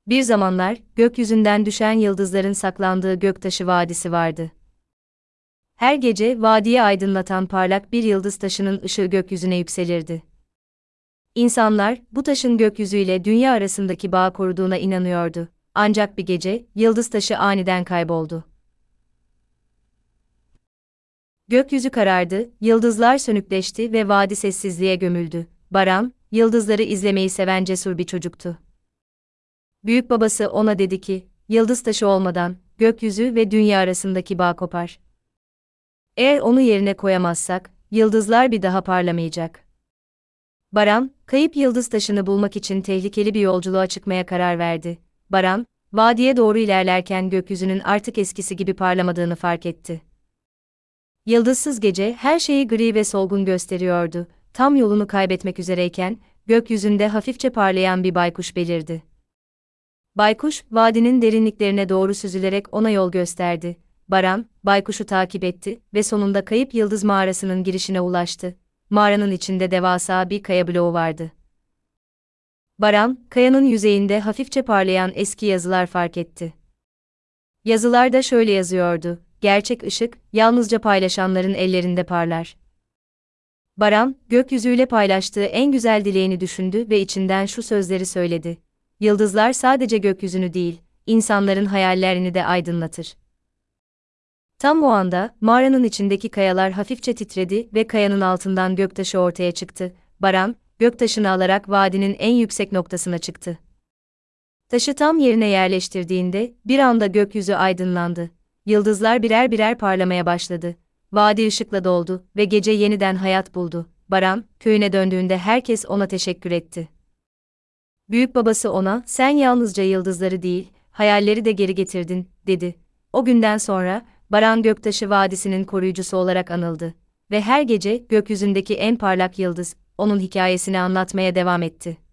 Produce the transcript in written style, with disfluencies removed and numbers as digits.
Bir zamanlar, gökyüzünden düşen yıldızların saklandığı Göktaşı Vadisi vardı. Her gece vadiyi aydınlatan parlak bir yıldız taşının ışığı gökyüzüne yükselirdi. İnsanlar, bu taşın gökyüzüyle dünya arasındaki bağı koruduğuna inanıyordu. Ancak bir gece, yıldız taşı aniden kayboldu. Gökyüzü karardı, yıldızlar sönükleşti ve vadi sessizliğe gömüldü. Baran, yıldızları izlemeyi seven cesur bir çocuktu. Büyük babası ona dedi ki, yıldız taşı olmadan, gökyüzü ve dünya arasındaki bağ kopar. Eğer onu yerine koyamazsak, yıldızlar bir daha parlamayacak. Baran, kayıp yıldız taşını bulmak için tehlikeli bir yolculuğa çıkmaya karar verdi. Baran, vadiye doğru ilerlerken gökyüzünün artık eskisi gibi parlamadığını fark etti. Yıldızsız gece her şeyi gri ve solgun gösteriyordu. Tam yolunu kaybetmek üzereyken, gökyüzünde hafifçe parlayan bir baykuş belirdi. Baykuş, vadinin derinliklerine doğru süzülerek ona yol gösterdi. Baran, baykuşu takip etti ve sonunda kayıp yıldız mağarasının girişine ulaştı. Mağaranın içinde devasa bir kaya bloğu vardı. Baran, kayanın yüzeyinde hafifçe parlayan eski yazılar fark etti. Yazılarda şöyle yazıyordu: gerçek ışık, yalnızca paylaşanların ellerinde parlar. Baran, gökyüzüyle paylaştığı en güzel dileğini düşündü ve içinden şu sözleri söyledi: yıldızlar sadece gökyüzünü değil, insanların hayallerini de aydınlatır. Tam o anda, mağaranın içindeki kayalar hafifçe titredi ve kayanın altından göktaşı ortaya çıktı. Baran, göktaşını alarak vadinin en yüksek noktasına çıktı. Taşı tam yerine yerleştirdiğinde, bir anda gökyüzü aydınlandı. Yıldızlar birer birer parlamaya başladı. Vadi ışıkla doldu ve gece yeniden hayat buldu. Baran, köyüne döndüğünde herkes ona teşekkür etti. Büyük babası ona, sen yalnızca yıldızları değil, hayalleri de geri getirdin, dedi. O günden sonra, Baran Göktaşı Vadisi'nin koruyucusu olarak anıldı. Ve her gece gökyüzündeki en parlak yıldız, onun hikayesini anlatmaya devam etti.